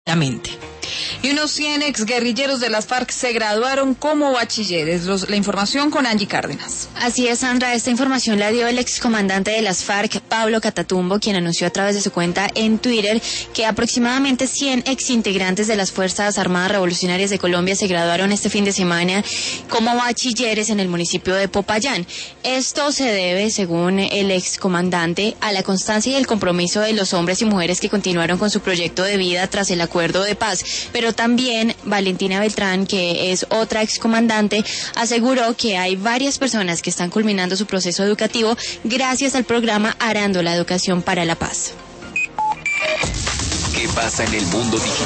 Y unos 100 exguerrilleros de las FARC se graduaron como bachilleres. La información con Angie Cárdenas. Así es, Sandra. Esta información la dio el excomandante de las FARC, Pablo Catatumbo, quien anunció a través de su cuenta en Twitter que aproximadamente 100 exintegrantes de las Fuerzas Armadas Revolucionarias de Colombia se graduaron este fin de semana como bachilleres en el municipio de Popayán. Esto se debe, según el excomandante, a la constancia y el compromiso de los hombres y mujeres que continuaron con su proyecto de vida tras el acuerdo de paz. Pero también Valentina Beltrán, que es otra excomandante, aseguró que hay varias personas que están culminando su proceso educativo gracias al programa Arando la Educación para la Paz. ¿Qué pasa en el mundo digital?